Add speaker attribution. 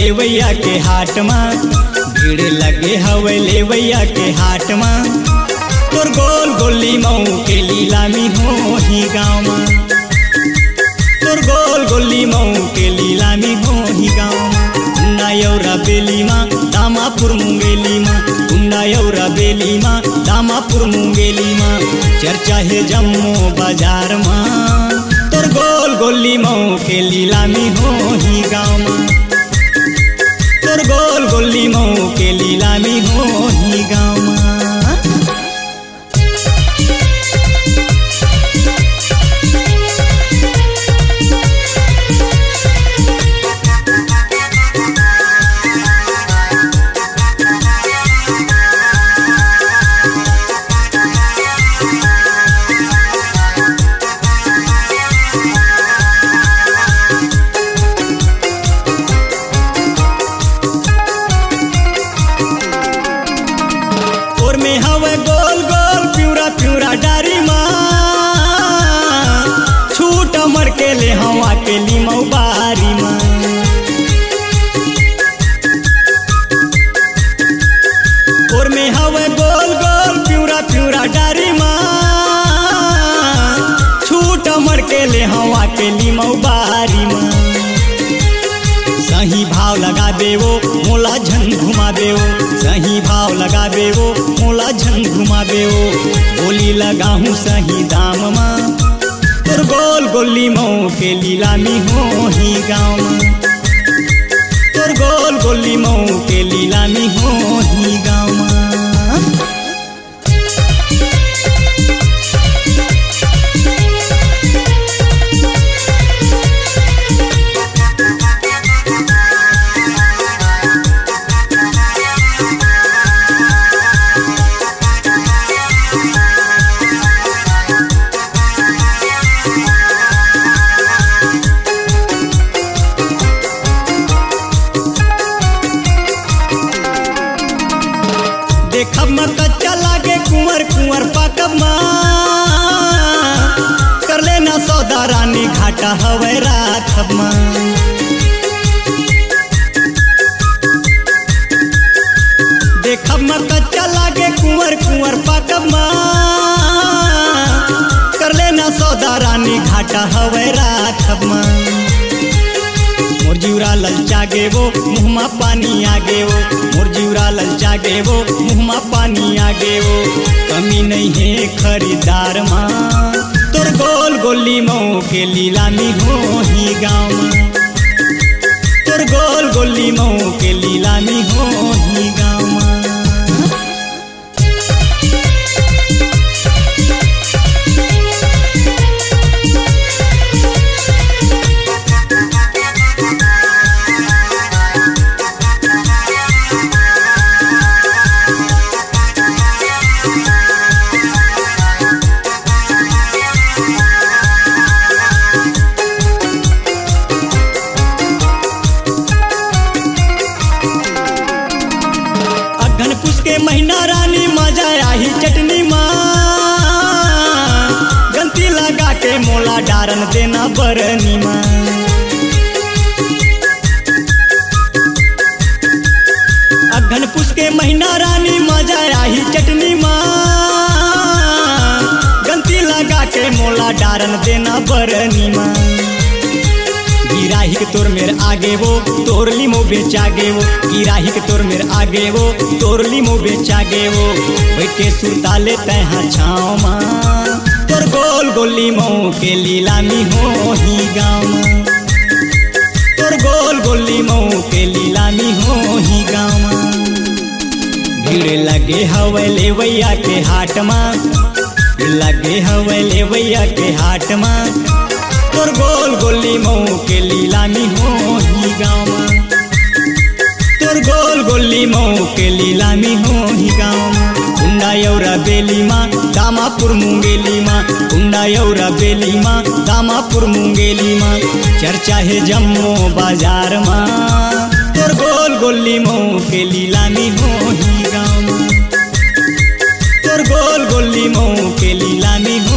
Speaker 1: लेवैया के हाट में, भीड़ लगे हवे लेवैया के हाट में। तोर गोल गोली मऊ के लीलामी हो ही गाँव में, तोर गोल गोली मऊ के लीलामी हो ही गाँव में। उन्ना यौरा बेली माँ दामापुर मुंगेली माँ, उन्ना यौरा बेली माँ दामापुर मुंगेली माँ। चर्चा है जम्मू बाजार माँ, तोर गोल गोली मऊ के लीलामी हो ही गाँव में, तोर गोल गोली मऊ के लीलामी हो ही गाँव में। में हवे गोल गोल प्यूरा प्यूरा डारी माँ, छूट मर के ले हवा के लीमऊ बारी माँ। और में हवे गोल गोल प्यूरा प्यूरा डारी माँ, छूट मर के ले हवा के लीमऊ बारी माँ। सही भाव लगा देवो मोला झन घुमा देवो, सही भाव लगा देवो मोला झन घुमा देवो। बोली लगाहूँ सही दाम माँ, तोर गोल गोली मऊ के लीलामी हो ही गाँव में, तोर गोल गोली मऊ के लीलामी हो ही गाँव में। देखब में कच्चा लागे कुंवर कुंवर पाकब माँ, कर लेना सौदा रानी घाटा हवे राखब माँ। देखब में कच्चा लागे कुंवर कुंवर पाकब माँ, कर लेना सौदा रानी घाटा हवे राखब माँ। मोर जीवरा ललचा गेवो मुँहमा पानी आ गेवो, मोर जीवरा ललचा गेवो मुँहमा पानी आ गेवो। कमी नहीं है खरीदार माँ, तोर गोल गोली मऊ के लीलामी हो ही गाँव में, तोर गोल गोली मऊ के लीलामी हो ही गाँव में। पुस के महीना रानी मजा आई चटनी माँ, गंती लगा के मोला डारन देना बरनी माँ। अघन पुस के महीना रानी मजा आई चटनी माँ, गंती लगा के मोला डारन देना बरनी माँ। गिराही के तोर मेरे आगे वो तोरली मो बेचा गे वो, गिराही के तोर मेरे आगे वो तोरली मो बेचा गे वो। बैठ के सुता लेते हैं छाँव माँ, तोर गोल गोली मऊ के लीलामी हो ही गाँव में, तोर गोल गोली मऊ के लीलामी हो ही गाँव में। भीड़ लगे हवे लेवैया के हाट में, लगे हवे लेवैया के हाट में। तोर गोल गोली मऊ के लीलामी हो ही गाँव में, तोर गोल गोली मऊ के लीलामी हो ही गाँव में। उन्ना यौरा बेली माँ दामापुर मुंगेली माँ, उन्ना यौरा बेली माँ दामापुर मुंगेली माँ। चर्चा है जम्मू बाजार माँ, तोर गोल गोली मऊ के लीलामी हो ही गाँव में, तोर गोल गोली मऊ के लीलामी हो